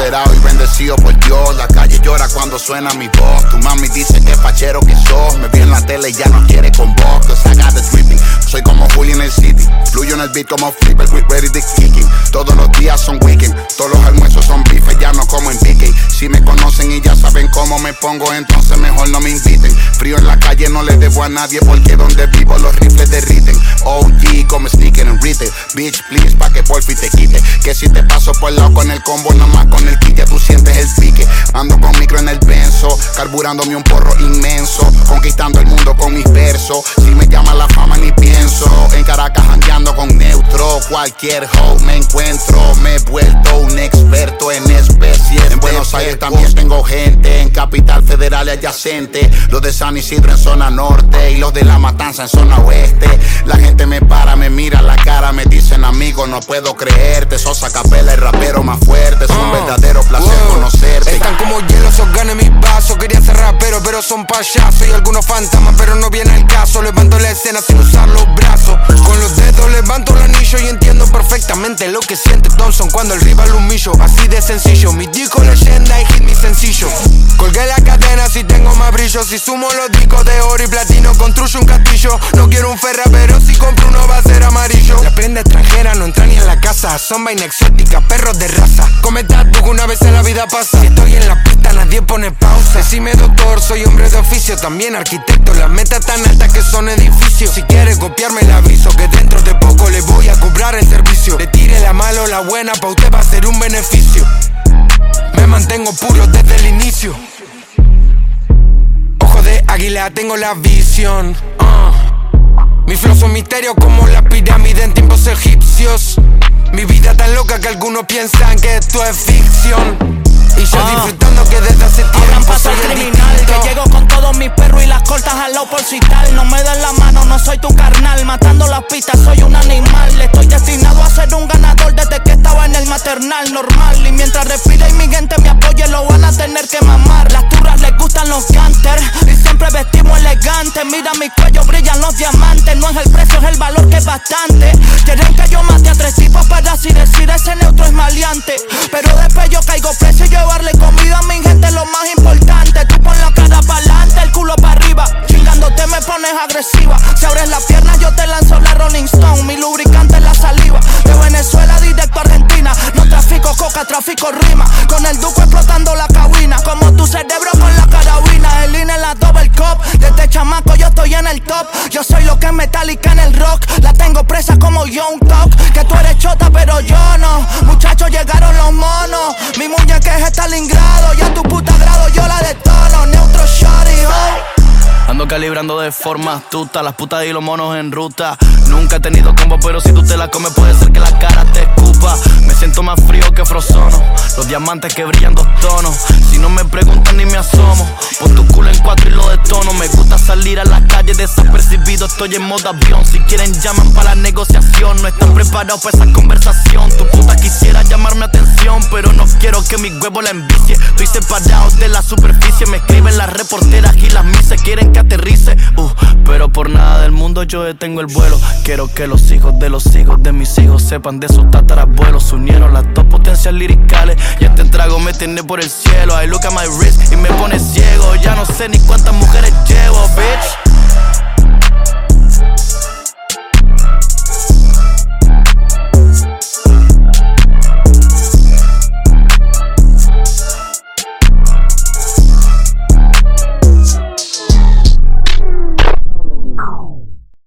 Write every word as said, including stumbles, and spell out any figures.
empoderado y bendecido por Dios. La calle llora cuando suena mi voz. Tu mami dice que fachero que sos. Me vi en la tele y ya no quiere con vos. Cause I got the dripping. Soy como Julio en el City. Fluyo en el beat como Flipper, quick ready to kicking. Todos los días son weekend. Todos los almuerzos son bife, ya no como en B K. Si me conocen y ya saben cómo me pongo, entonces mejor no me inviten. Frío en la calle no le debo a nadie, porque donde vivo los rifles derriten. O G como sneaker en retail. Bitch please pa' que porfi te quite. Que si te paso por el lado con el combo, nada más con el kit ya tú sientes el pique. Ando con micro en el benzo, carburándome un porro inmenso, conquistando el mundo con mis versos. Si me llama la fama ni pienso. En Caracas jangueando con neutro, cualquier hoe me encuentro. Me he vuelto un experto en especies. En Buenos Aires también tengo gente, en Capital Federal y adyacente. Los de San Isidro en zona norte y los de La Matanza en zona oeste. La gente me para, me mira la cara, me dicen amigo, no puedo creerte. Sos Acapella, el rapero más fuerte. Es un uh, verdadero placer uh, conocerte. Están como hielo, esos ganes mis vasos. Quería ser rapero, pero son payasos. Y algunos fantasmas, pero no viene al caso. Levanto la escena sin usar los brazos. Con los dedos levanto el anillo y entiendo perfectamente lo que siente Thompson cuando el rival humillo. Así de sencillo, mi disco leyenda y hit mi sencillo. Colgué la cadena si tengo más brillo. Si sumo los discos de oro y platino, construyo un castillo. No quiero un Ferra, pero si compro uno va a ser amarillo. La prenda extranjera no entra ni en la casa. Son vaina exótica, perros de raza. Come tatu que una vez en la vida pasa. Si estoy en la pista nadie pone pausa. Decime doctor, soy hombre de oficio, también arquitecto. Las metas tan altas que son edificios. Si quiere copiarme le aviso que dentro de poco le voy a cobrar el servicio. Le tire la mala o la buena, pa' usted va a ser un beneficio. Me mantengo puro desde el inicio. Ojo de águila, tengo la visión. uh. Mi flow son misterio como la pirámide en tiempos egipcios. Mi vida tan loca que algunos piensan que esto es ficción. Y yo uh. disfrutando que desde hace tiempo soy el criminal. Que llego con todos mis perros y las cortas al lado por si tal. No me den la mano, no soy tu carnal. Matando las pistas, soy un animal. Estoy destinado a ser un ganador desde que estaba en el maternal normal. Y mientras respire y mi gente me apoye, lo van a tener que mamar. Las turras les gustan los gangsters y siempre vestimos elegantes. Mira mi cuello, brillan los diamantes. No es el precio, es el valor que es bastante. Quieren que yo mate a tres tipos para así decir ese neutro es maleante. Pero después yo caigo preso y llevarle comida a mi gente es lo más importante. Tú pon la cara pa'lante, el culo pa' arriba. Chingándote me pones agresiva. Si abres las piernas yo te lanzo la Rolling Stone. Mi lubricante es la saliva. De Venezuela directo a Argentina. No trafico coca, trafico rima. Con el duco explotando la cabina. Como tu cerebro con la carabina. El INE en la double cup. Desde chamaco yo estoy en el top. Yo soy lo que es Metallica en el rock. La tengo presa como Young Talk. Que tú eres chota pero yo no. Muchachos llegaron los monos. Mi muñeca es Stalingrado. Y a tu puta grado yo la detono. Neutro shorty, oh. Ando calibrando de forma astuta, las putas y los monos en ruta. Nunca he tenido combo, pero si tú te la comes puede ser que la cara te escupa. Me siento más frío que Frozono, los diamantes que brillan dos tonos. Si no me preguntan ni me asomo, pon tu culo en cuatro y lo detono. Me gusta salir a la calle desapercibido, estoy en modo avión. Si quieren llaman para la negociación, no están preparados para esa conversación. Tu puta quisiera llamarme atención, pero no quiero que mi huevo la envicie. Estoy separado de la superficie, me escriben las reporteras y las mises quieren que aterrice, uh, pero por nada del mundo yo detengo el vuelo. Quiero que los hijos de los hijos de mis hijos sepan de sus tatarabuelos. Se unieron las dos potencias liricales y este trago me tiene por el cielo. I look at my wrist y me pone ciego. Ya no sé ni cuántas mujeres llevo, bitch.